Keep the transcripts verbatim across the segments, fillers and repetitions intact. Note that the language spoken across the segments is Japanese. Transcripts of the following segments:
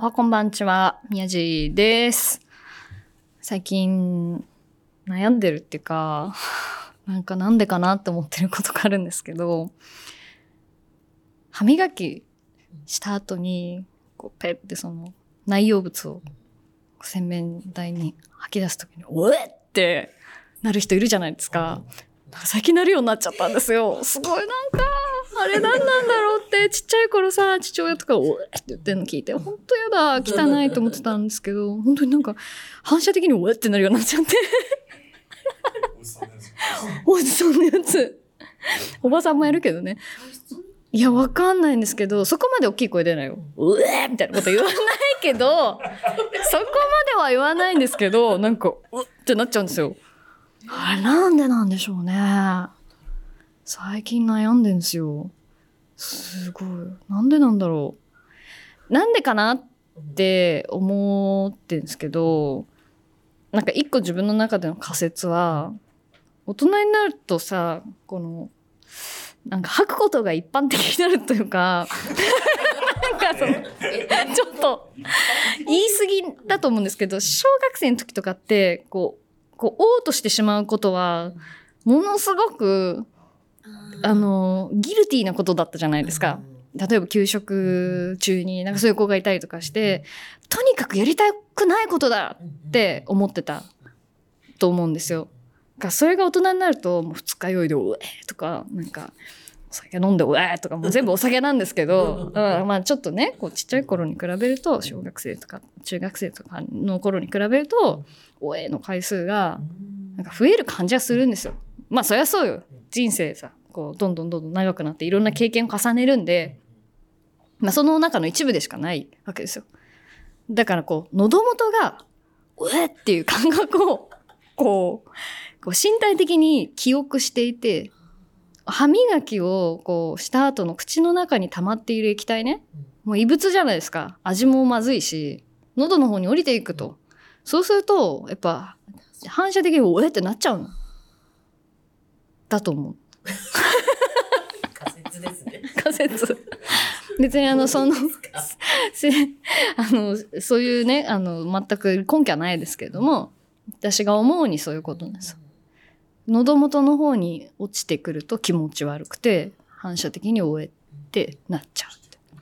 はこんばんちは、宮地です。最近悩んでるっていうか、なんかなんでかなって思ってることがあるんですけど、歯磨きした後にこうペッてその内容物を洗面台に吐き出すときにおえってなる人いるじゃないですか。なんか最近なるようになっちゃったんですよ。すごいなんかあれ何なんだろうってちっちゃい頃さ父親とかおえって言ってるの聞いて本当やだ汚いと思ってたんですけど、本当になんか反射的におえってなるようになっちゃっておじさんのやつおばさんもやるけどね。いやわかんないんですけど、そこまで大きい声出ないようえみたいなこと言わないけどそこまでは言わないんですけど、なんかうってなっちゃうんですよ。あれなんでなんでしょうね。最近悩んでんですよ。すごい。なんでなんだろう。なんでかなって思ってんですけど、なんか一個自分の中での仮説は、大人になるとさ、このなんか吐くことが一般的になるというかなんかそのちょっと言い過ぎだと思うんですけど、小学生の時とかってこうこう嘔吐してしまうことはものすごくあのギルティーなことだったじゃないですか。例えば給食中になんかそういう子がいたりとかして、とにかくやりたくないことだって思ってたと思うんですよ。それが大人になるともう二日酔いでおえとかなんかお酒飲んでおえとかもう全部お酒なんですけど、うん、まあちょっとねこうちっちゃい頃に比べると小学生とか中学生とかの頃に比べるとおえの回数がなんか増える感じはするんですよ。まあそりゃそうよ。人生さこうどんどんどんどん長くなっていろんな経験を重ねるんで、まあ、その中の一部でしかないわけですよ。だからこう喉元がおえっていう感覚をこうこう身体的に記憶していて、歯磨きをこうした後の口の中に溜まっている液体ね、もう異物じゃないですか。味もまずいし喉の方に降りていくと、そうするとやっぱ反射的におえってなっちゃうのだと思う。 仮説ですね。 仮説。別にあのそのあのそういうねあの全く根拠はないですけれども、私が思うにそういうことなんですよ。喉元の方に落ちてくると気持ち悪くて反射的におえってなっちゃうって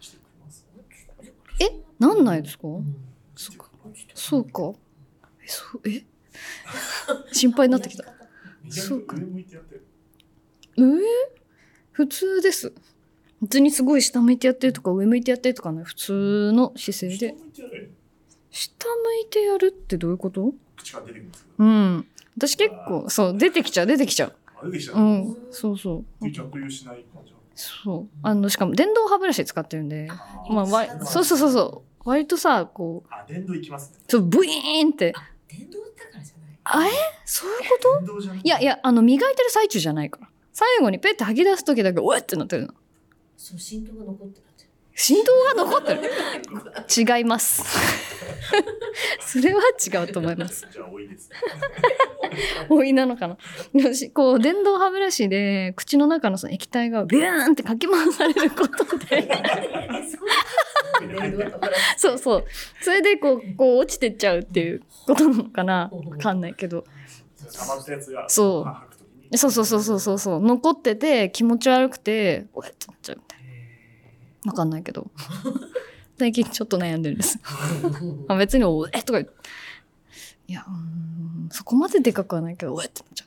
。え、なんないですか？うん、そうか。そうか。え、そうえ心配になってきた。そうか。上普通です。普通にすごい下向いてやってるとか上向いてやってるとかね、普通の姿勢で。下向いてやるってどういうこと？ 口が出てくるんですか？ うん。私結構そう出てきちゃう出てきちゃう。 出てきちゃう。 うん。そうそう。 ちゃんとしない感じ。そう。 あのしかも電動歯ブラシ使ってるんで、まあわそうそうそうそう割とさこう。 あ、電動いきますね。 そうブイーンって。 電動だからじゃない。 あえ？そういうこと？電動じゃない？いやいやあの磨いてる最中じゃないから。最後にペッて吐き出す時だけおえってなってるの。 そう振動が残ってる。 振動が残ってる。違います。それは違うと思います。 じゃあ多いです。 多いなのかな。こう電動歯ブラシで口の中のその液体がビューンってかき回されることでそうそうそれでこうこう落ちてっちゃうっていうことなのかな。わかんないけど。そうそうそうそうそうそうそう残ってて気持ち悪くておえってなっちゃうみたいな。わかんないけど最近ちょっと悩んでるんです別におえとかいやうーんそこまででかくはないけどおえってなっちゃう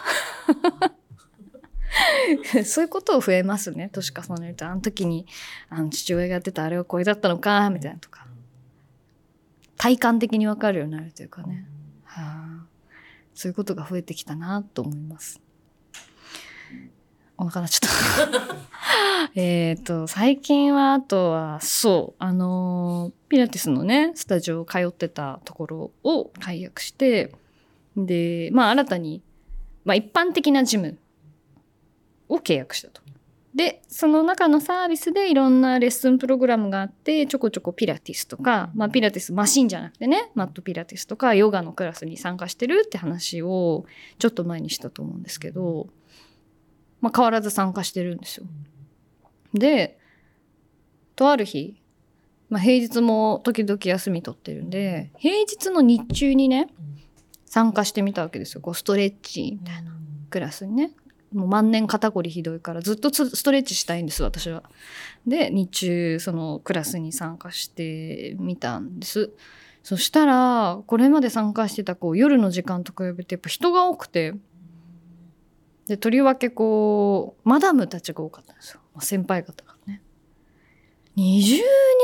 なそういうことを増えますね。年重ねるとあの時にあの父親がやってたあれはこれだったのかみたいなとか体感的にわかるようになるというかね、はあ、そういうことが増えてきたなと思います。お腹鳴っちゃったえっと最近はあとはそうあのピラティスのねスタジオ通ってたところを解約して、でまあ新たに、まあ、一般的なジムを契約したと。でその中のサービスでいろんなレッスンプログラムがあって、ちょこちょこピラティスとか、まあ、ピラティスマシンじゃなくてねマットピラティスとかヨガのクラスに参加してるって話をちょっと前にしたと思うんですけど、まあ、変わらず参加してるんですよ。でとある日まあ、平日も時々休み取ってるんで、平日の日中にね、参加してみたわけですよ。こうストレッチみたいなクラスにね。もう万年肩こりひどいからずっとストレッチしたいんです私は。で日中そのクラスに参加してみたんです。そしたらこれまで参加してたこう夜の時間と比べてやっぱ人が多くて、でとりわけこうマダムたちが多かったんですよ。先輩方がねにじゅう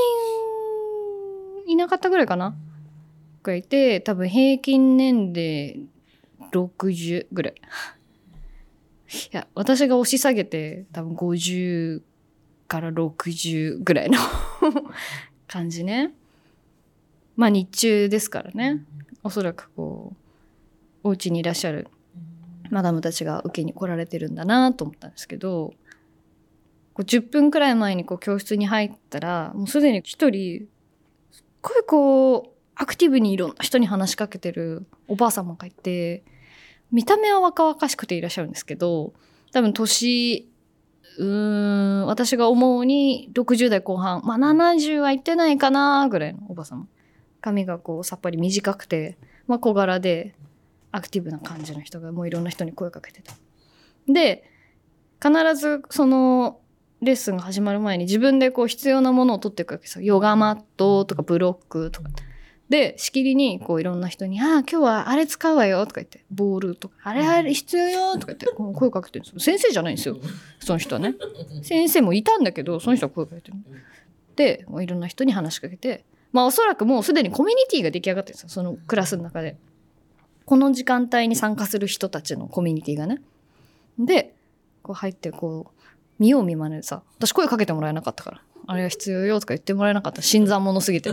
にんいなかったぐらいかながいて、多分平均年齢ろくじゅうぐらい。いや私が押し下げて多分ごじゅうからろくじゅうぐらいの感じね。まあ日中ですからね、おそらくこうお家にいらっしゃるマダムたちが受けに来られてるんだなと思ったんですけど、こうじゅっぷんくらい前にこう教室に入ったらもうすでに一人すっごいこうアクティブにいろんな人に話しかけてるおばあ様がいて、見た目は若々しくていらっしゃるんですけど、多分年うーん私が思うにろくじゅう代後半、まあななじゅうはいってないかなぐらいのおばさま。髪がこうさっぱり短くて、まあ、小柄でアクティブな感じの人がもういろんな人に声かけてた。で必ずそのレッスンが始まる前に自分でこう必要なものを取っていくわけですよ。ヨガマットとかブロックとかでしきりにこういろんな人に「ああ今日はあれ使うわよ」とか言って、ボールとか「あれあれ必要よ」とか言ってこう声かけてるんですよ。先生じゃないんですよその人はね。先生もいたんだけどその人は声かけてる。でいろんな人に話しかけて、まあおそらくもうすでにコミュニティが出来上がってるんですよ、そのクラスの中で。この時間帯に参加する人たちのコミュニティがね。でこう入ってこう見よう見まねでさ、私声かけてもらえなかったから、あれが必要よとか言ってもらえなかった、新参者すぎて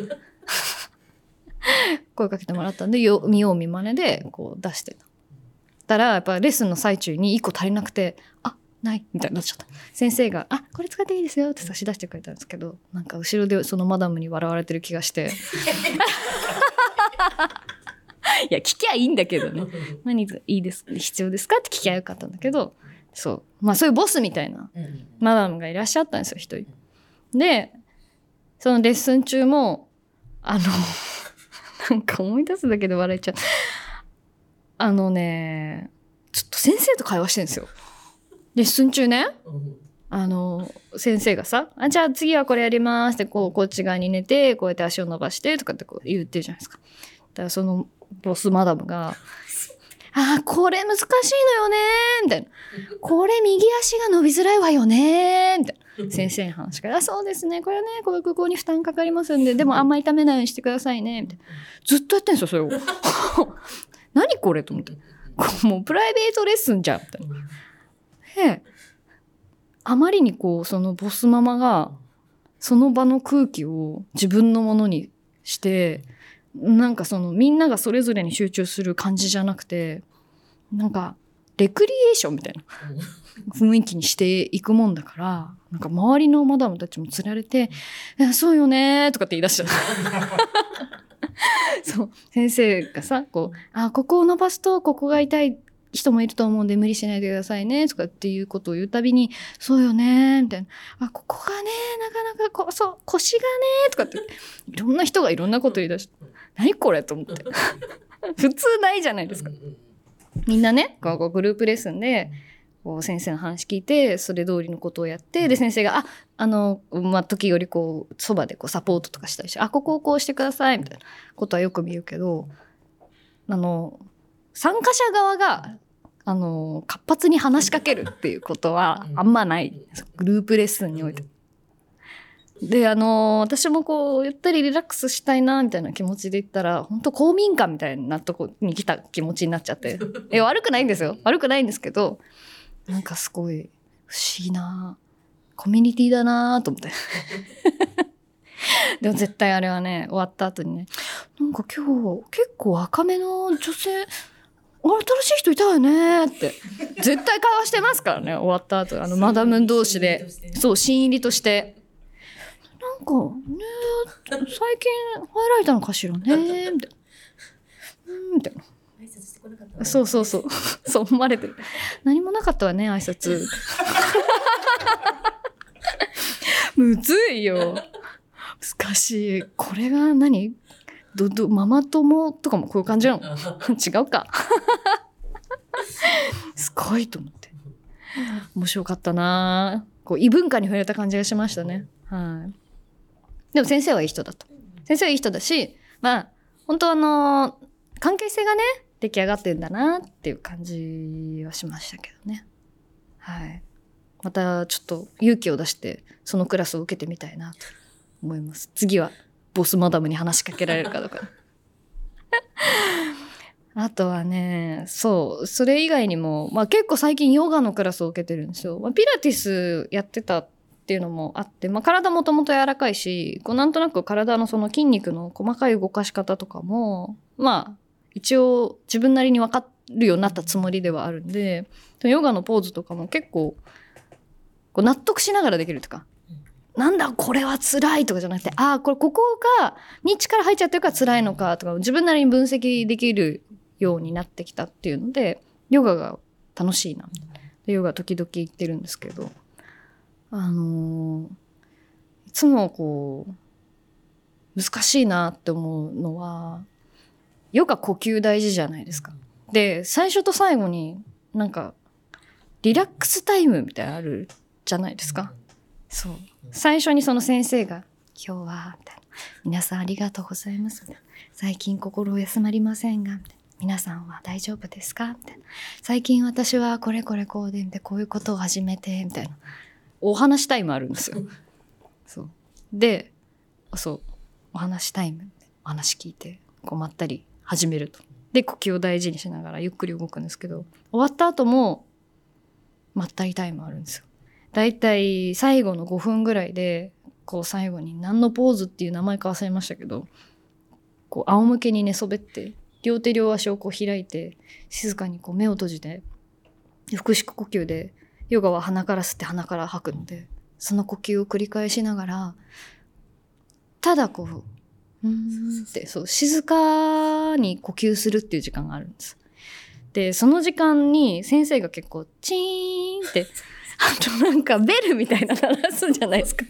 声かけてもらったんでよ見よう見まねでこう出してたら、やっぱレッスンの最中にいっこ足りなくて、あないみたいになっちゃった。先生があこれ使っていいですよって差し出してくれたんですけど、なんか後ろでそのマダムに笑われてる気がしていや聞きゃいいんだけどね、何いいです必要ですかって聞きゃよかったんだけど、そうまあそういうボスみたいなマダムがいらっしゃったんですよ一人で。そのレッスン中もあのなんか思い出すだけで笑えちゃう。あのねちょっと先生と会話してるんですよレッスン中ね。あの先生がさあじゃあ次はこれやりますってこうこっち側に寝てこうやって足を伸ばしてとかってこう言ってるじゃないですか。だからそのボスマダムがあーこれ難しいのよねみたいな、これ右足が伸びづらいわよねみたいな先生の話から、あそうですねこれねこうここに負担かかりますんででもあんまり痛めないようにしてくださいねみたいな、ずっとやってんですよそれを何これと思って、もうプライベートレッスンじゃんみたいな。であまりにこうそのボスママがその場の空気を自分のものにして、なんかそのみんながそれぞれに集中する感じじゃなくて、なんかレクリエーションみたいな雰囲気にしていくもんだから、なんか周りのマダムたちもつられてそうよねとかって言い出しちゃったそう先生がさこうあここを伸ばすとここが痛い人もいると思うんで無理しないでくださいねとかっていうことを言うたびにそうよねみたいな、あここがねなかなかこそう腰がねとかっていろんな人がいろんなこと言い出して何これと思って普通ないじゃないですか。みんなねこうグループレッスンでこう先生の話聞いてそれ通りのことをやって、で先生がああの、まあ、時よりこうそばでこうサポートとかしたりしてあここをこうしてくださいみたいなことはよく見るけど、あの参加者側があの活発に話しかけるっていうことはあんまないグループレッスンにおいて。であの私もこうゆったりリラックスしたいなみたいな気持ちで言ったら本当公民館みたいなとこに来た気持ちになっちゃってえ悪くないんですよ悪くないんですけど、なんかすごい不思議なコミュニティだなと思ってでも絶対あれはね終わった後にねなんか今日結構若めの女性新しい人いたよねって絶対会話してますからね終わった後あのマダム同士でそう新入りとしてなんかね最近入られたのかしらねみたいなうんみたいな挨拶してこなかったわね。 そうそうそうそう思われてる何もなかったわね挨拶むずいよ難しい。これが何どどママ友とかもこういう感じなの違うかすごいと思って面白かったな。こう異文化に触れた感じがしましたね。はい。でも先生はいい人だと。先生はいい人だし、まあ本当あの関係性がね出来上がってんだなっていう感じはしましたけどね。はい。またちょっと勇気を出してそのクラスを受けてみたいなと思います。次はボスマダムに話しかけられるかどうかあとはね、そうそれ以外にも、まあ、結構最近ヨガのクラスを受けてるんですよ。まあ、ピラティスやってたっていうのもあって、まあ、体もともと柔らかいし、こうなんとなく体のその筋肉の細かい動かし方とかもまあ一応自分なりに分かるようになったつもりではあるんで、ヨガのポーズとかも結構こう納得しながらできるとか、なんだこれは辛いとかじゃなくて、ああこれここがに力入っちゃってるから辛いのかとか自分なりに分析できるようになってきたっていうので、ヨガが楽しいな。でヨガ時々行ってるんですけど、あのー、いつもこう難しいなって思うのは、ヨガ呼吸大事じゃないですか。で最初と最後になんかリラックスタイムみたいなのあるじゃないですか。そう最初にその先生が今日はみたいな、皆さんありがとうございますみたいな、最近心休まりませんがみたいな、皆さんは大丈夫ですかみたいな、最近私はこれこれこうでこういうことを始めてみたいなお話タイムあるんですよ。そうでそうお話タイム、お話聞いてこうまったり始めると。で呼吸を大事にしながらゆっくり動くんですけど、終わった後もまったりタイムあるんですよ。だいたい最後のごふんぐらいでこう最後に何のポーズっていう名前か忘れましたけど、こう仰向けに寝そべって両手両足をこう開いて静かにこう目を閉じて腹式呼吸で、ヨガは鼻から吸って鼻から吐くので、その呼吸を繰り返しながらただこううーんってそう静かに呼吸するっていう時間があるんです。でその時間に先生が結構チーンってあとなんかベルみたいな鳴らすんじゃないですか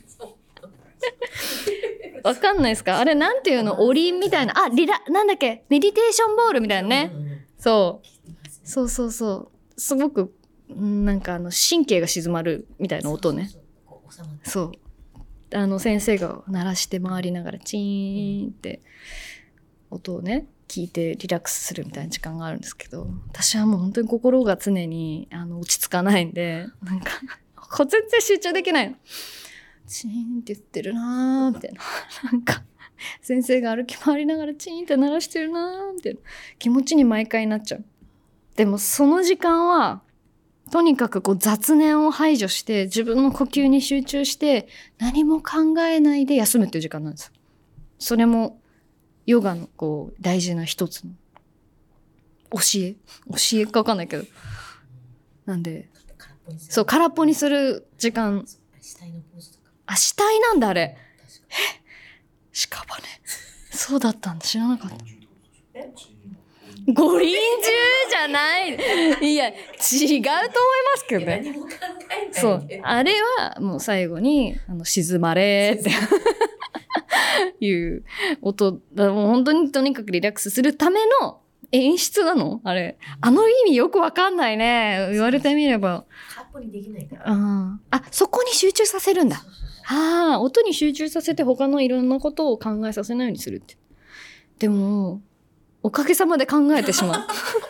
わかんないですか、あれなんていうの、おりんみたいな、あリラなんだっけメディテーションボールみたいなね、そうそうそうそうすごくなんかあの神経が静まるみたいな音ね。そうあの先生が鳴らして回りながらチーンって音をね聞いてリラックスするみたいな時間があるんですけど、私はもう本当に心が常にあの落ち着かないんで、なんか全然集中できないの。チーンって言ってるなーみたいな、なんか先生が歩き回りながらチーンって鳴らしてるなーみたいな気持ちに毎回なっちゃう。でもその時間はとにかくこう雑念を排除して自分の呼吸に集中して何も考えないで休むっていう時間なんです。それもヨガのこう大事な一つの教え教えか分かんないけど、なんでそう空っぽにする時間。 死体のポーズとか。 あ死体なんだあれ。え屍そうだったんだ知らなかった。五輪中じゃない。いや違うと思いますけどね。 何も考えない。 そうあれはもう最後にあの静まれっていう音だ。もう本当にとにかくリラックスするための演出なのあれ。あの意味よくわかんないね、言われてみれば。 空っぽにできないから。 うん、あそこに集中させるんだ。 そうそうそうああ音に集中させて他のいろんなことを考えさせないようにするって。でもおかげさまで考えてしまう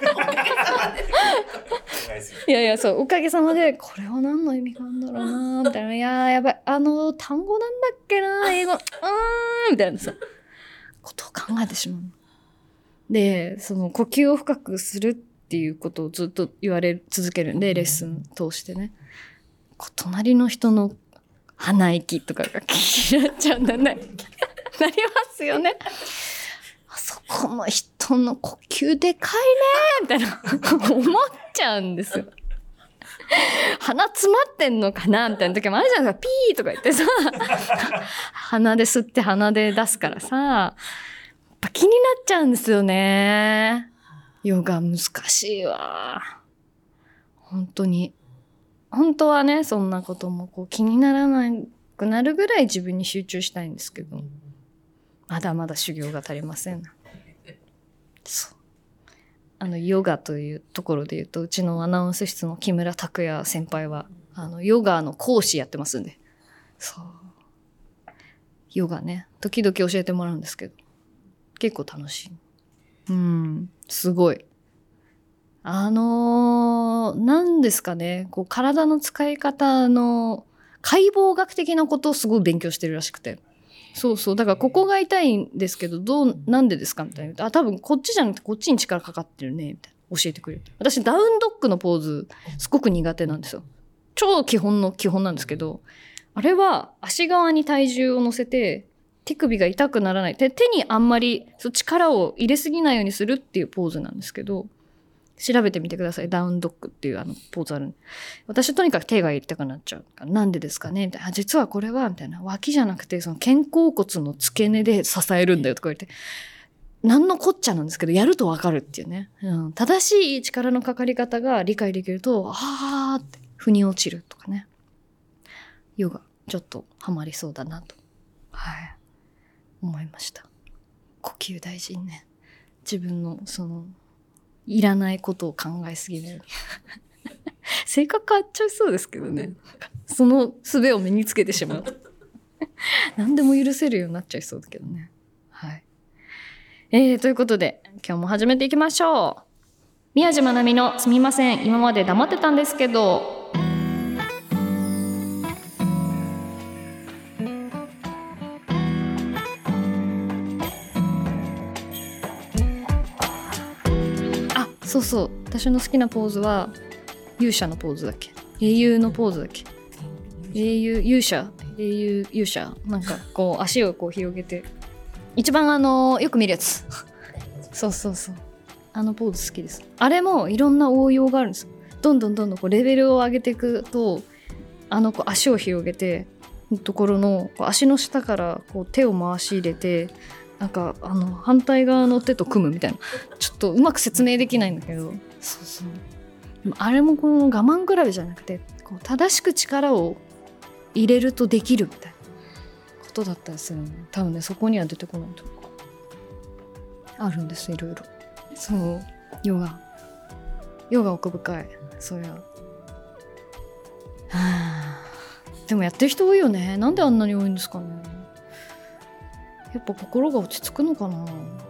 いやいやそうおかげさまでこれは何の意味があるんだろうなみたいな、いややばいあの単語なんだっけな英語うーんみたいなさことを考えてしまう。でその呼吸を深くするっていうことをずっと言われ続けるんでレッスン通してね、こう隣の人の鼻息とかが気になっちゃうんだねなりますよね。あそこの人の呼吸でかいねみたいな思っちゃうんですよ。鼻詰まってんのかなみたいな時もあるじゃないですか。ピーとか言ってさ鼻で吸って鼻で出すからさやっぱ気になっちゃうんですよね。ヨガ難しいわ本当に。本当はねそんなこともこう気にならないくなるぐらい自分に集中したいんですけど、まだまだ修行が足りませんな。そう。あの、ヨガというところで言うと、うちのアナウンス室の木村拓哉先輩は、あの、ヨガの講師やってますんで。そう。ヨガね、時々教えてもらうんですけど、結構楽しい。うん、すごい。あのー、何ですかね、こう体の使い方の解剖学的なことをすごい勉強してるらしくて。そうそう。だからここが痛いんですけど、どう、なんでですかみたいな。あ、多分こっちじゃなくてこっちに力かかってるね。みたいな。教えてくれる。私ダウンドッグのポーズすごく苦手なんですよ。超基本の基本なんですけど、あれは足側に体重を乗せて、手首が痛くならない。で、手にあんまりそう力を入れすぎないようにするっていうポーズなんですけど、調べてみてください。ダウンドッグっていうあのポーズある。私はとにかく手が入れたくなっちゃう。なんでですかねみたいな。実はこれはみたいな。脇じゃなくてその肩甲骨の付け根で支えるんだよとか言って。何のこっちゃなんですけど、やるとわかるっていうね。うん、正しい力のかかり方が理解できると、あーって腑に落ちるとかね。ヨガ、ちょっとハマりそうだなと。はい。思いました。呼吸大事にね。自分のその、いらないことを考えすぎないように性格変わっちゃいそうですけどね。その術を身につけてしまう何でも許せるようになっちゃいそうだけどね。はい。えー、ということで今日も始めていきましょう。宮地まなみのすみません今まで黙ってたんですけど。そうそう、私の好きなポーズは勇者のポーズだっけ、英雄のポーズだっけ、英雄勇者英雄勇者なんかこう足をこう広げて一番あのよく見るやつそうそうそう、あのポーズ好きです。あれもいろんな応用があるんです。どんどんどんどんこうレベルを上げていくと、あのこう足を広げてところのこう足の下からこう手を回し入れて、なんかあの反対側の手と組むみたいな、ちょっとうまく説明できないんだけど、そうそう、あれもこの我慢比べじゃなくて、こう正しく力を入れるとできるみたいなことだったりするの。多分ね、そこには出てこないとあるんです、いろいろ。そう、ヨガヨガ奥深い。そうや、はあ、でもやってる人多いよね。なんであんなに多いんですかね。やっぱ心が落ち着くのかな。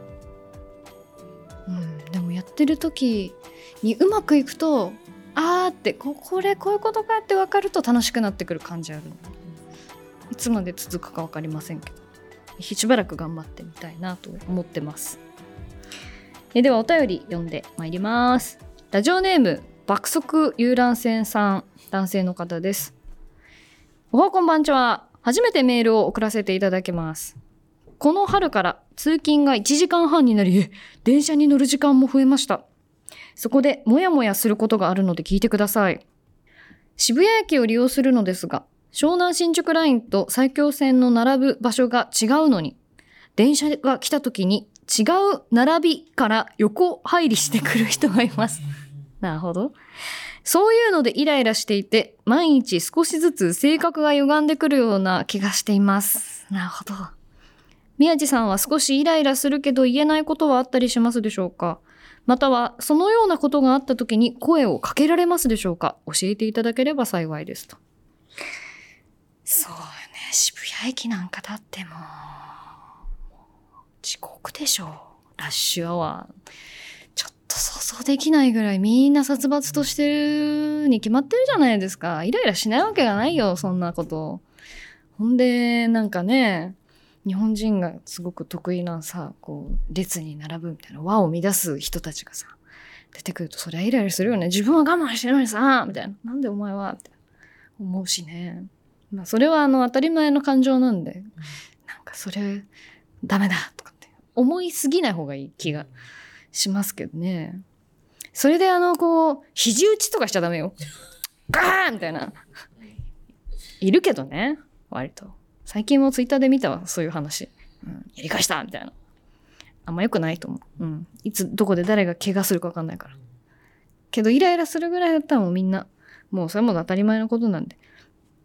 うん、でもやってる時にうまくいくと、あーってここれこういうことかって分かると楽しくなってくる感じある。いつまで続くか分かりませんけど、しばらく頑張ってみたいなと思ってます。えではお便り読んでまいります。ラジオネーム爆速遊覧船さん、男性の方です。おはこんばんちは。初めてメールを送らせていただきます。この春から通勤がいちじかんはんになり、電車に乗る時間も増えました。そこでもやもやすることがあるので聞いてください。渋谷駅を利用するのですが、湘南新宿ラインと埼京線の並ぶ場所が違うのに、電車が来た時に違う並びから横入りしてくる人がいます。なるほど。そういうのでイライラしていて、毎日少しずつ性格が歪んでくるような気がしています。なるほど。宮地さんは少しイライラするけど言えないことはあったりしますでしょうか。またはそのようなことがあった時に声をかけられますでしょうか。教えていただければ幸いですと。そうよね、渋谷駅なんかだってもう遅刻でしょう。ラッシュアワー、ちょっと想像できないぐらいみんな殺伐としてるに決まってるじゃないですか。イライラしないわけがないよ、そんなこと。ほんでなんかね、日本人がすごく得意なさ、こう列に並ぶみたいな和を乱す人たちがさ出てくると、そりゃイライラするよね。自分は我慢してるのにさみたいな、なんでお前はみたいな思うしね。まあそれはあの当たり前の感情なんで、なんかそれダメだとかって思いすぎない方がいい気がしますけどね。それであのこう肘打ちとかしちゃダメよ。ガーンみたいな、いるけどね、割と。最近もツイッターで見たわ、そういう話、うん、やり返したみたいな。あんま良くないと思う、うん、いつどこで誰が怪我するか分かんないから。けどイライラするぐらいだったらもうみんなもうそれも当たり前のことなんで、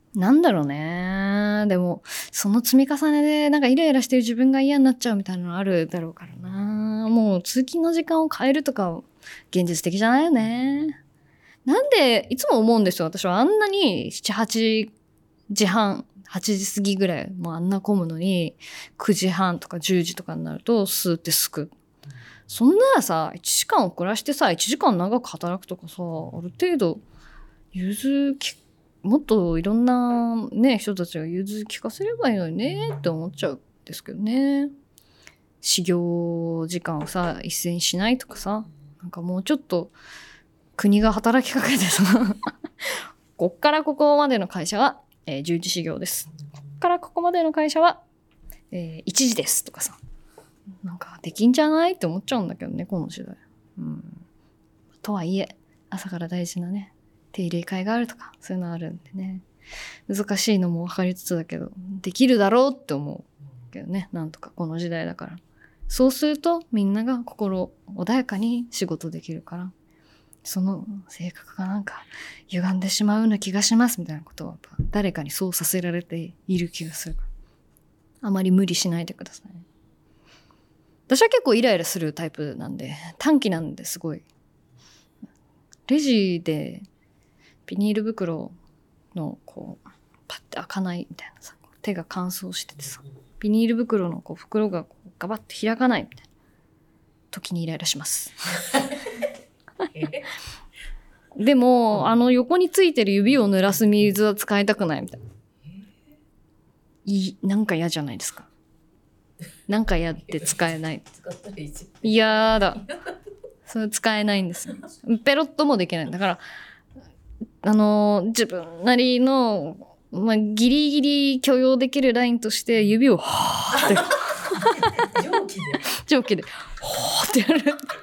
なんだろうね。でも、その積み重ねで、なんかイライラしてる自分が嫌になっちゃうみたいなのあるだろうからな。もう通勤の時間を変えるとか、現実的じゃないよね。なんで、いつも思うんですよ。私はあんなにしち、はちじはん、はちじ過ぎぐらい、もうあんな混むのに、くじはんとかじゅうじとかになると、スーってすく。そんならさ、いちじかん遅らしてさ、いちじかん長く働くとかさ、ある程度、融通き、もっといろんなね、人たちが融通聞かせればいいのにねって思っちゃうんですけどね。始業時間をさ、一斉にしないとかさ、なんかもうちょっと国が働きかけてさ、こっからここまでの会社は、えー、じゅうじ始業です。こっからここまでの会社は、えー、いちじですとかさ。なんかできんじゃないって思っちゃうんだけどね、この時代。うん。とはいえ、朝から大事なね、定例会があるとか、そういうのあるんでね。難しいのも分かりつつだけど、できるだろうって思うけどね、なんとかこの時代だから。そうするとみんなが心穏やかに仕事できるから、その性格がなんか歪んでしまうような気がしますみたいなことは誰かにそうさせられている気がするから、あまり無理しないでください。私は結構イライラするタイプなんで、短気なんですごい。レジでビニール袋のこうパッて開かないみたいなさ、手が乾燥しててさ、ビニール袋のこう袋がこうガバッて開かないみたいな時にイライラしますでもあの横についてる指を濡らす水は使いたくないみたいな、いなんか嫌じゃないですか。なんか嫌って使えない。 使ったらいいじ嫌だ。それ使えないんですよ。ペロッともできない。だからあの自分なりの、まあ、ギリギリ許容できるラインとして指をはーって蒸気で蒸気でほーってやる。い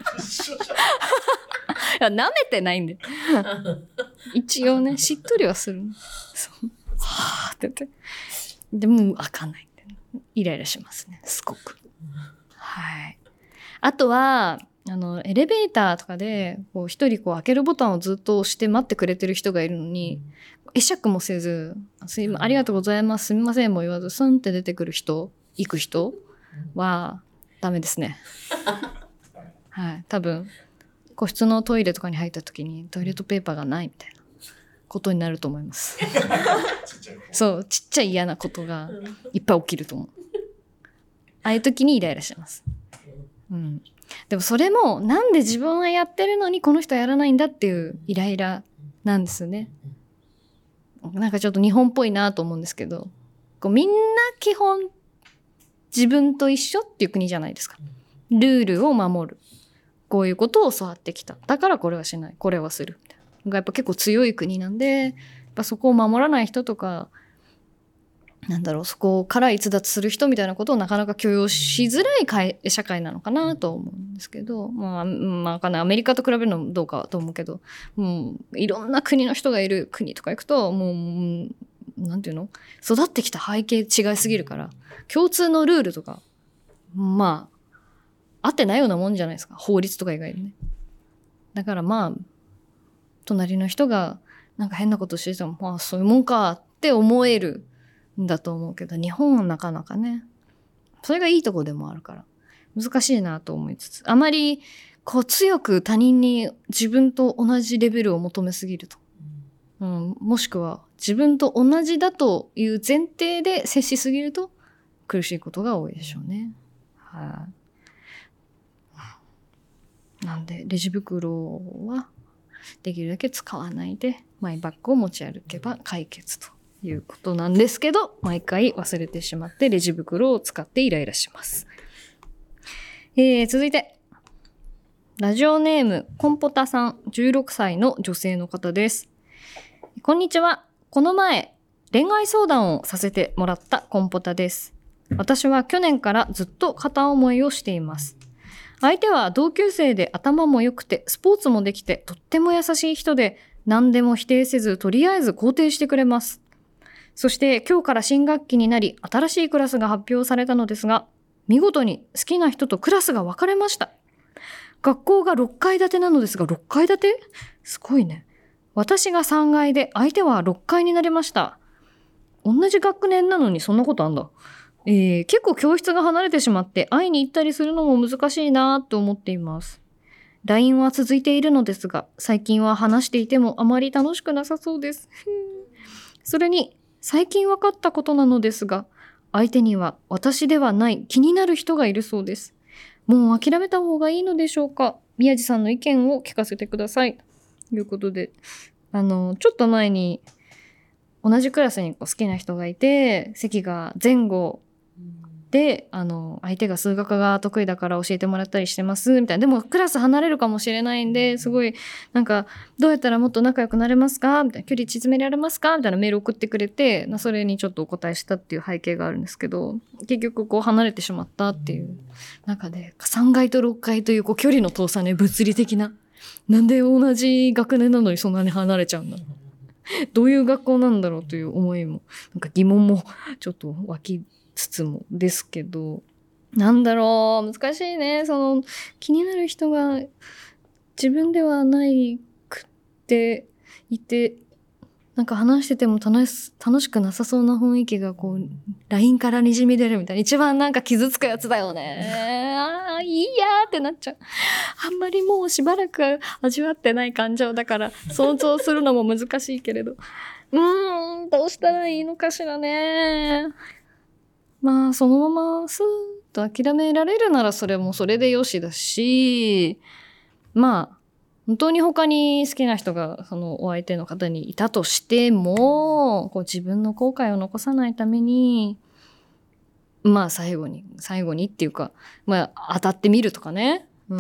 や舐めてないんで一応ねしっとりはする。そうはーって言ってでも開かないんでイライラしますね、すごく。はい。あとはあのエレベーターとかでこう一人こう開けるボタンをずっと押して待ってくれてる人がいるのに、会釈もせずすいまありがとうございますすみませんも言わずスンって出てくる人行く人はダメですねはい。多分個室のトイレとかに入った時にトイレットペーパーがないみたいなことになると思いますそうちっちゃい嫌なことがいっぱい起きると思うああいう時にイライラします。うんでもそれもなんで自分はやってるのにこの人はやらないんだっていうイライラなんですよね。なんかちょっと日本っぽいなと思うんですけど、こうみんな基本自分と一緒っていう国じゃないですか。ルールを守る。こういうことを教わってきた。だからこれはしない。これはする。みたいな。がやっぱ結構強い国なんで、やっぱそこを守らない人とか、なんだろうそこから逸脱する人みたいなことをなかなか許容しづらい会社会なのかなと思うんですけど、まあ、まあ、わかんないアメリカと比べるのもどうかと思うけど、もういろんな国の人がいる国とか行くともうなんていうの育ってきた背景違いすぎるから共通のルールとかまあ合ってないようなもんじゃないですか、法律とか以外にね。だからまあ隣の人がなんか変なことしててもまあそういうもんかって思えるだと思うけど、日本はなかなかねそれがいいとこでもあるから難しいなと思いつつ、あまりこう強く他人に自分と同じレベルを求めすぎると、うん、もしくは自分と同じだという前提で接しすぎると苦しいことが多いでしょうね。はい、なんでレジ袋はできるだけ使わないでマイバッグを持ち歩けば解決ということなんですけど、毎回忘れてしまってレジ袋を使ってイライラします。えー、続いてラジオネームコンポタさん、じゅうろくさいの女性の方です。こんにちは。この前恋愛相談をさせてもらったコンポタです。私は去年からずっと片思いをしています。相手は同級生で頭も良くてスポーツもできてとっても優しい人で、何でも否定せずとりあえず肯定してくれます。そして今日から新学期になり新しいクラスが発表されたのですが、見事に好きな人とクラスが分かれました。学校がろっかい建てなのですが、ろっかい建て？すごいね。私がさんがいで相手はろっかいになりました。 同じ学年なのにそんなことあんだ。えー、結構教室が離れてしまって会いに行ったりするのも難しいなと思っています。ライン は続いているのですが、最近は話していてもあまり楽しくなさそうです。それに、最近分かったことなのですが、相手には私ではない気になる人がいるそうです。もう諦めた方がいいのでしょうか。宮地さんの意見を聞かせてください。ということで、あの、ちょっと前に同じクラスにこう好きな人がいて、席が前後で、あの、相手が数学が得意だから教えてもらったりしてます、みたいな。でもクラス離れるかもしれないんで、すごい、なんか、どうやったらもっと仲良くなれますかみたいな。距離縮められますかみたいなメール送ってくれて、それにちょっとお答えしたっていう背景があるんですけど、結局こう離れてしまったっていう中で、さんがいとろっかいというこう距離の遠さね、物理的な。なんで同じ学年なのにそんなに離れちゃうんだろう。どういう学校なんだろうという思いも、なんか疑問もちょっと湧きつつもですけど、なんだろう、難しいね。その気になる人が自分ではないくっていて、なんか話してても楽し楽しくなさそうな雰囲気がこう ライン からにじみ出るみたいな、一番なんか傷つくやつだよね。ああいいやーってなっちゃう。あんまりもうしばらく味わってない感情だから想像するのも難しいけれど、うーんどうしたらいいのかしらね。まあそのままスーッと諦められるならそれもそれでよしだし、まあ本当に他に好きな人がそのお相手の方にいたとしても、こう自分の後悔を残さないために、まあ最後に最後にっていうか、まあ当たってみるとかね、うん、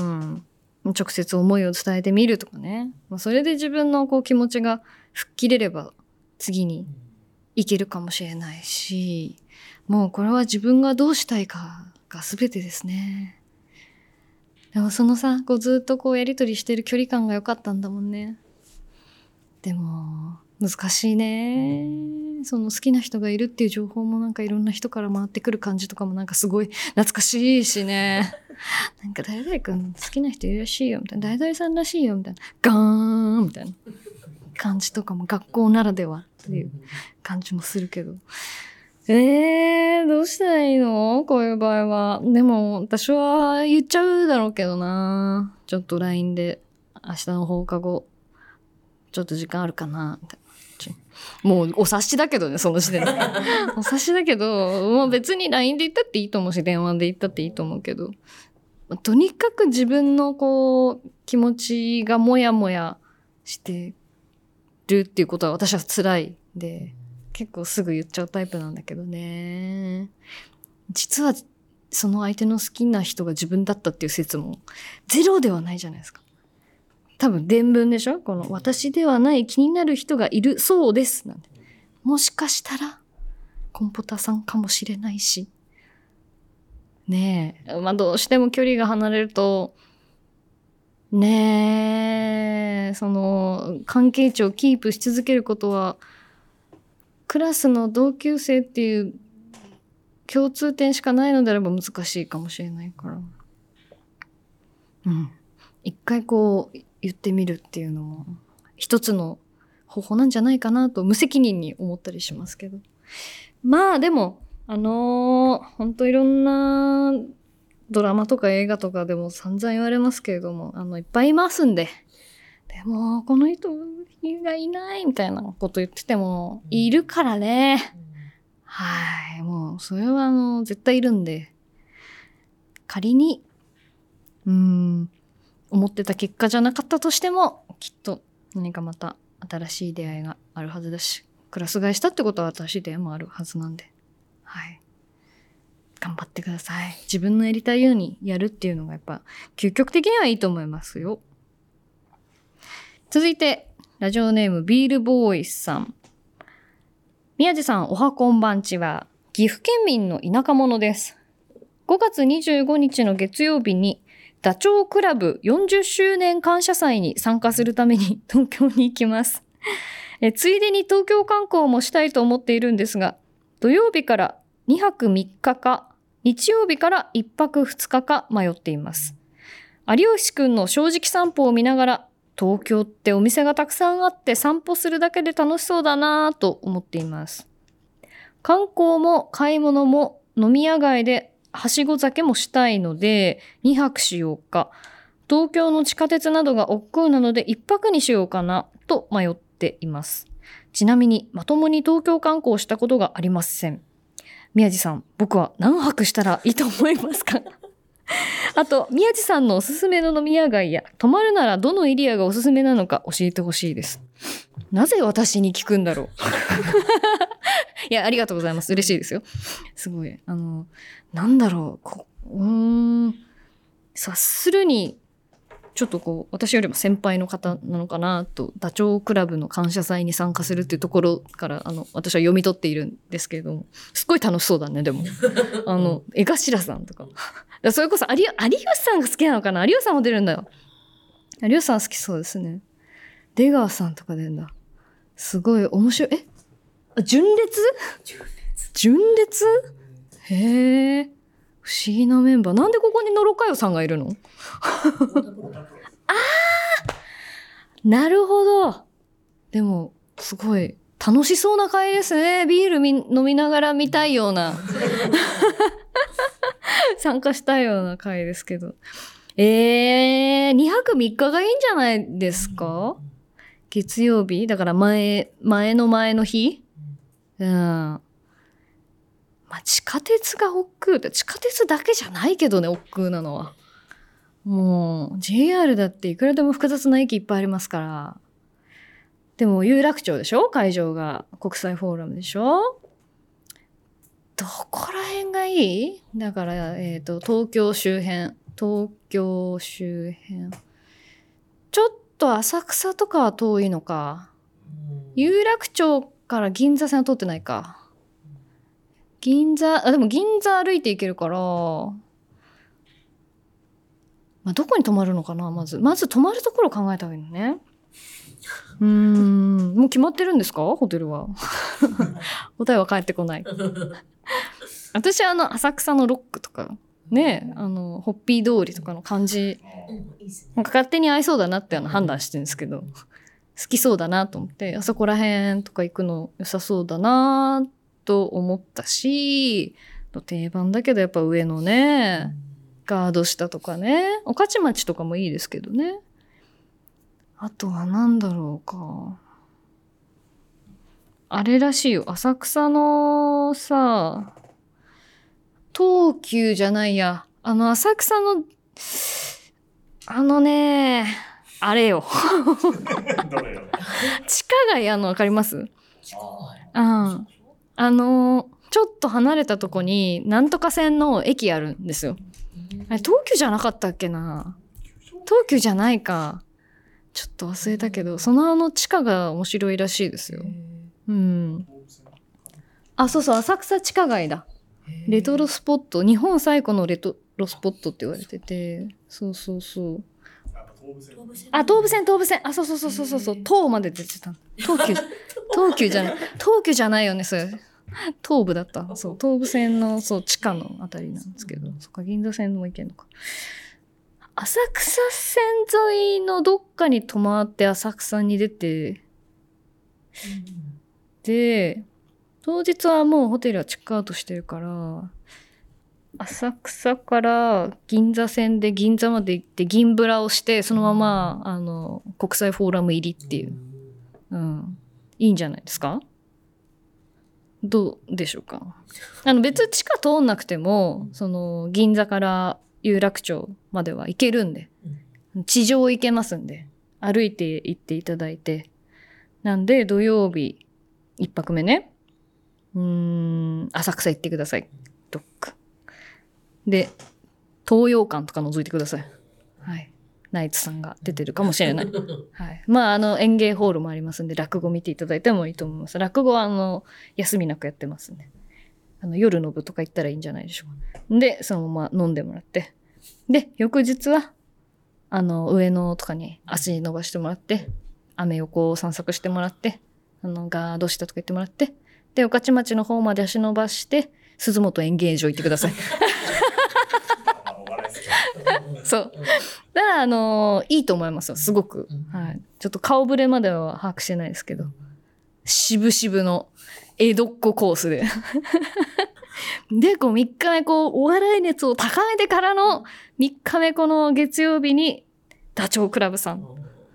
直接思いを伝えてみるとかね、まあ、それで自分のこう気持ちが吹っ切れれば次に行けるかもしれないし、もうこれは自分がどうしたいかが全てですね。でもそのさ、こうずっとこうやりとりしてる距離感が良かったんだもんね。でも難しいね。その好きな人がいるっていう情報もなんかいろんな人から回ってくる感じとかもなんかすごい懐かしいしね。なんか誰々君好きな人いるらしいよみたいな、誰々さんらしいよみたいな、ガーンみたいな感じとかも学校ならではっていう感じもするけど。えー、どうしたらいいの？こういう場合は。でも、私は言っちゃうだろうけどな。ちょっと ライン で、明日の放課後、ちょっと時間あるかなみたいな。もう、お察しだけどね、その時点で。お察しだけど、もう別に ライン で言ったっていいと思うし、電話で言ったっていいと思うけど、とにかく自分のこう、気持ちがもやもやしてるっていうことは私は辛いで、結構すぐ言っちゃうタイプなんだけどね。実はその相手の好きな人が自分だったっていう説もゼロではないじゃないですか。多分伝聞でしょ？この私ではない気になる人がいるそうですなんて。もしかしたらコンポタさんかもしれないし。ねえ。まあどうしても距離が離れると、ねえ、その関係値をキープし続けることはクラスの同級生っていう共通点しかないのであれば難しいかもしれないから。うん。一回こう言ってみるっていうのも一つの方法なんじゃないかなと無責任に思ったりしますけど。まあでも、あのー、ほんといろんなドラマとか映画とかでも散々言われますけれども、あの、いっぱいいますんで。でも、この人がいないみたいなこと言ってても、いるからね。はい。もう、それはあの、絶対いるんで。仮に、うーん、思ってた結果じゃなかったとしても、きっと何かまた新しい出会いがあるはずだし、クラス替えしたってことは新しい出会いもあるはずなんで。はい。頑張ってください。自分のやりたいようにやるっていうのがやっぱ、究極的にはいいと思いますよ。続いて、ラジオネームビールボーイさん。宮地さん、おはこんばんちは、岐阜県民の田舎者です。ごがつにじゅうごにちの月曜日に、ダチョウ倶楽部よんじゅっしゅうねん感謝祭に参加するために東京に行きます。えついでに東京観光もしたいと思っているんですが、土曜日からにはくみっかか、日曜日からいっぱくふつかか迷っています。有吉くんの正直散歩を見ながら、東京ってお店がたくさんあって散歩するだけで楽しそうだなぁと思っています。 観光も買い物も飲み屋街ではしご酒もしたいのでにはくしようか。東京の地下鉄などが億劫なのでいっぱくにしようかなと迷っています。ちなみにまともに東京観光したことがありません。宮地さん、僕は何泊したらいいと思いますか？あと、宮地さんのおすすめの飲み屋街や泊まるならどのエリアがおすすめなのか教えてほしいです。なぜ私に聞くんだろう。いや、ありがとうございます。嬉しいですよ。すごい。あの、なんだろう。こうーん。察するに、ちょっとこう、私よりも先輩の方なのかなと、ダチョウ倶楽部の感謝祭に参加するっていうところから、あの、私は読み取っているんですけれども、すごい楽しそうだね、でも。あの、江頭さんとか。だそれこそ有、有吉さんが好きなのかな？有吉さんも出るんだよ。有吉さん好きそうですね。出川さんとか出るんだ。すごい面白い。えあ純烈純烈へえ。不思議なメンバー。なんでここに野呂佳代さんがいるの？ああなるほど。でも、すごい楽しそうな会ですね。ビールみ飲みながら見たいような。参加したいような会ですけど。えー、にはくみっかがいいんじゃないですか？月曜日だから前、前の前の日うん。まあ、地下鉄が億劫って、地下鉄だけじゃないけどね、億劫なのは。もう、ジェイアール だっていくらでも複雑な駅いっぱいありますから。でも、有楽町でしょ？会場が。国際フォーラムでしょ？どこら辺がいい？だから、えっと、東京周辺。東京周辺。ちょっと浅草とかは遠いのか。有楽町から銀座線は通ってないか。銀座、あ、でも銀座歩いて行けるから、まあ、どこに泊まるのかな、まず。まず泊まるところを考えた方がいいのね。うーん、もう決まってるんですか？ホテルは。答えは返ってこない。私はあの、浅草のロックとか、ね、あの、ホッピー通りとかの感じ、なんか勝手に合いそうだなってあの判断してるんですけど、好きそうだなと思って、あそこら辺とか行くの良さそうだなと思ったし、定番だけどやっぱ上のね、ガード下とかね、御徒町とかもいいですけどね。あとは何だろうか。あれらしいよ、浅草のさ、東急じゃないや、あの浅草の、あのね、あれよ。 どれよ。 地下街あのわかります？ああ、あのちょっと離れたとこになんとか線の駅あるんですよ。あれ東急じゃなかったっけな？東急じゃないか。ちょっと忘れたけど、そのあの地下が面白いらしいですよ。うん。あ、そうそう、浅草地下街だ。レトロスポット、日本最古のレトロスポットって言われてて、そうそうそう。あ、東武線、東武線。あ、そうそうそうそうそう。東まで出てた。東急、東急じゃない。東急じゃないよね、それ。東武だった。そう、東武線の、そう、地下のあたりなんですけど。そっか、銀座線も行けんのか。浅草線沿いのどっかに泊まって浅草に出て、で、当日はもうホテルはチェックアウトしてるから、浅草から銀座線で銀座まで行って銀ブラをしてそのままあの国際フォーラム入りっていう、うん、いいんじゃないですか？どうでしょうか？あの別に地下通んなくてもその銀座から有楽町までは行けるんで、地上行けますんで歩いて行っていただいて、なんで土曜日一泊目ね、うーん浅草行ってください。ドックで、東洋館とか覗いてください。はい。ナイツさんが出てるかもしれない。はい。まあ、あの、演芸ホールもありますんで、落語見ていただいてもいいと思います。落語は、あの、休みなくやってますんで。あの、夜の部とか行ったらいいんじゃないでしょうか。で、そのまま飲んでもらって。で、翌日は、あの、上野とかに足伸ばしてもらって、アメ横を散策してもらって、あの、ガード下とか行ってもらって、で、御徒町の方まで足伸ばして、鈴本演芸場行ってください。そう。だから、あのー、いいと思いますよ、すごく。はい。ちょっと顔ぶれまでは把握してないですけど。 渋々の江戸っ子コースで。で、こうみっかめこうお笑い熱を高めてからのみっかめこの月曜日にダチョウ倶楽部さん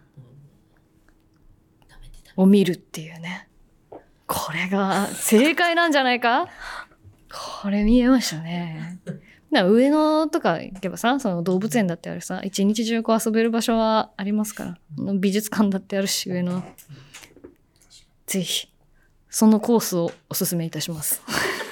を見るっていうね。これが正解なんじゃないか？これ見えましたね。だから上野とか行けばさ、その動物園だってあるさ、一日中こう遊べる場所はありますから。美術館だってあるし、上野。ぜひ、そのコースをお勧めいたします。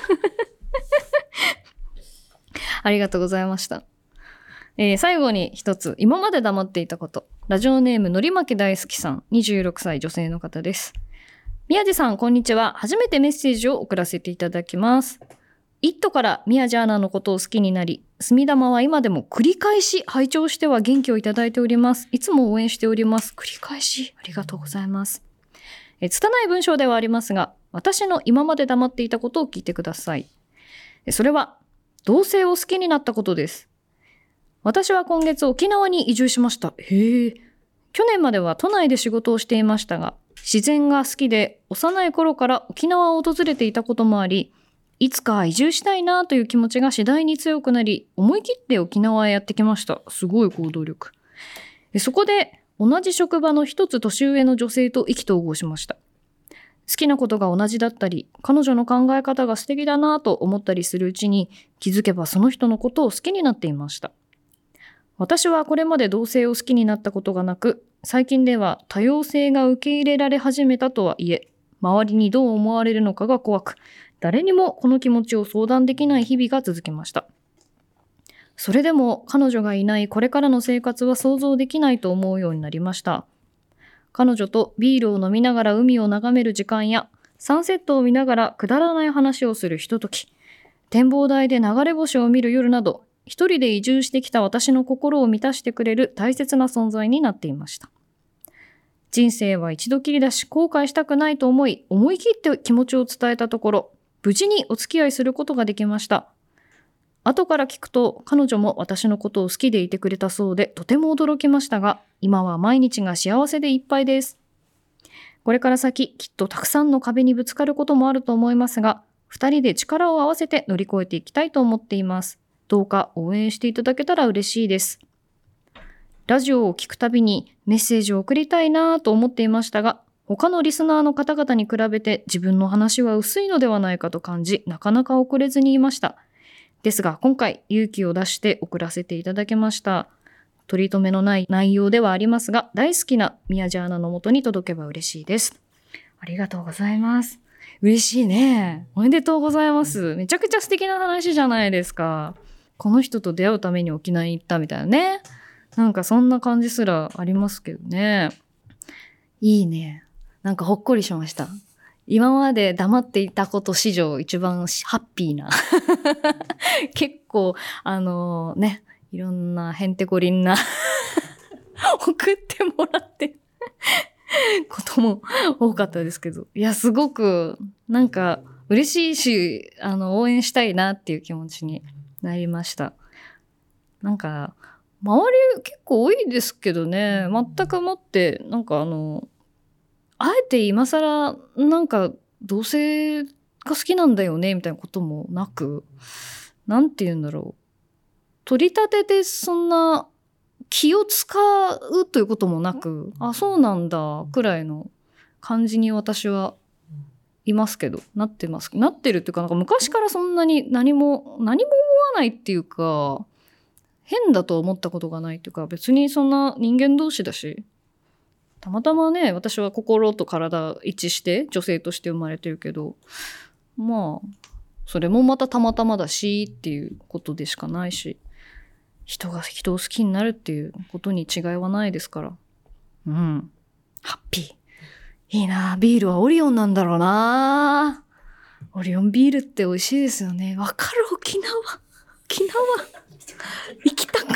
ありがとうございました。えー、最後に一つ、今まで黙っていたこと。ラジオネームのりまき大好きさん、にじゅうろくさい女性の方です。宮地さん、こんにちは。初めてメッセージを送らせていただきます。イットから宮地アナのことを好きになり、墨玉は今でも繰り返し拝聴しては元気をいただいております。いつも応援しております。繰り返しありがとうございます。え、拙い文章ではありますが、私の今まで黙っていたことを聞いてください。それは、同性を好きになったことです。私は今月沖縄に移住しました。へえ。去年までは都内で仕事をしていましたが、自然が好きで幼い頃から沖縄を訪れていたこともあり、いつか移住したいなという気持ちが次第に強くなり、思い切って沖縄へやってきました。すごい行動力。そこで同じ職場の一つ年上の女性と意気投合しました。好きなことが同じだったり、彼女の考え方が素敵だなと思ったりするうちに、気づけばその人のことを好きになっていました。私はこれまで同性を好きになったことがなく、最近では多様性が受け入れられ始めたとはいえ、周りにどう思われるのかが怖く、誰にもこの気持ちを相談できない日々が続きました。それでも彼女がいないこれからの生活は想像できないと思うようになりました。彼女とビールを飲みながら海を眺める時間や、サンセットを見ながらくだらない話をするひととき、展望台で流れ星を見る夜など、一人で移住してきた私の心を満たしてくれる大切な存在になっていました。人生は一度きりだし後悔したくないと思い、思い切って気持ちを伝えたところ、無事にお付き合いすることができました。後から聞くと彼女も私のことを好きでいてくれたそうでとても驚きましたが、今は毎日が幸せでいっぱいです。これから先きっとたくさんの壁にぶつかることもあると思いますが、二人で力を合わせて乗り越えていきたいと思っています。どうか応援していただけたら嬉しいです。ラジオを聞くたびにメッセージを送りたいなと思っていましたが、他のリスナーの方々に比べて自分の話は薄いのではないかと感じ、なかなか送れずにいました。ですが今回勇気を出して送らせていただきました。取り留めのない内容ではありますが、大好きな宮地アナの元に届けば嬉しいです。ありがとうございます。嬉しいね。おめでとうございます。めちゃくちゃ素敵な話じゃないですか。この人と出会うために沖縄に行ったみたいなね。なんかそんな感じすらありますけどね。いいね。なんかほっこりしました。今まで黙っていたこと史上一番ハッピーな。結構、あのー、ね、いろんなへんてこりんな送ってもらってことも多かったですけど。いや、すごくなんか嬉しいし、あの、応援したいなっていう気持ちになりました。なんか、周り結構多いですけどね、全くもって、なんかあの、あえて今更なんか同性が好きなんだよねみたいなこともなく、なんて言うんだろう、取り立ててそんな気を使うということもなく、あ、そうなんだくらいの感じに私はいますけど、なってますなってるっていうか、なんか昔からそんなに何も何も思わないっていうか、変だと思ったことがないっていうか、別にそんな人間同士だし、たまたまね、私は心と体一致して女性として生まれてるけど、まあそれもまたたまたまだしっていうことでしかないし、人が人を好きになるっていうことに違いはないですから。うん。ハッピー。いいな。ビールはオリオンなんだろうな。オリオンビールって美味しいですよね。わかる。沖縄。沖縄。行きたくなった。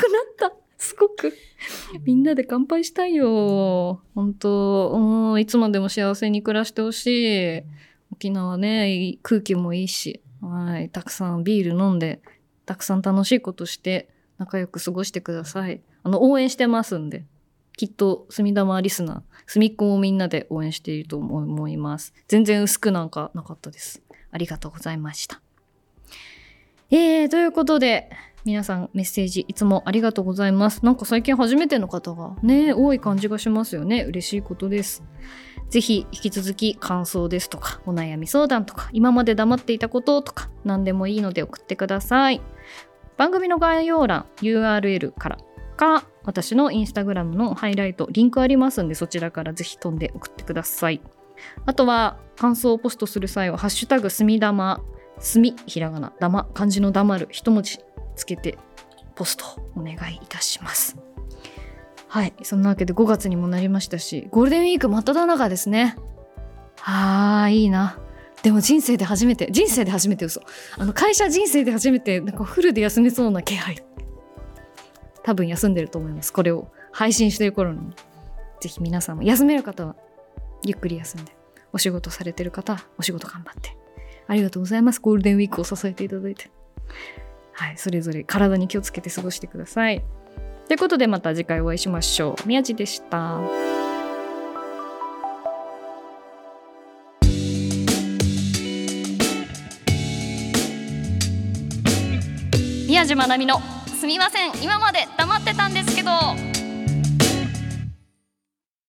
すごく。みんなで乾杯したいよ。本当、うん、いつまでも幸せに暮らしてほしい。沖縄ね、空気もいいし、はい、たくさんビール飲んで、たくさん楽しいことして、仲良く過ごしてください。あの、応援してますんで。 きっと隅玉リスナー隅っこをみんなで応援していると思います。全然薄くなんかなかったです。ありがとうございました。えー、ということで皆さんメッセージいつもありがとうございます。なんか最近初めての方がね多い感じがしますよね。嬉しいことです。ぜひ引き続き感想ですとかお悩み相談とか今まで黙っていたこととか何でもいいので送ってください。番組の概要欄 ユーアールエル からか私のインスタグラムのハイライトリンクありますんでそちらからぜひ飛んで送ってください。あとは感想をポストする際はハッシュタグすみだますみひらがなだま漢字のだまる一文字つけてポストお願いいたします。はい、そんなわけでごがつにもなりましたしゴールデンウィーク真っ只中ですね。はーいいな。でも人生で初めて人生で初めて嘘あの会社人生で初めてなんかフルで休めそうな気配。多分休んでると思います。これを配信してる頃にぜひ皆さんも休める方はゆっくり休んでお仕事されてる方はお仕事頑張ってありがとうございます。ゴールデンウィークを支えていただいてはい、それぞれ体に気をつけて過ごしてください。ということでまた次回お会いしましょう。宮地でした。宮地まなみのすみません今まで黙ってたんですけど。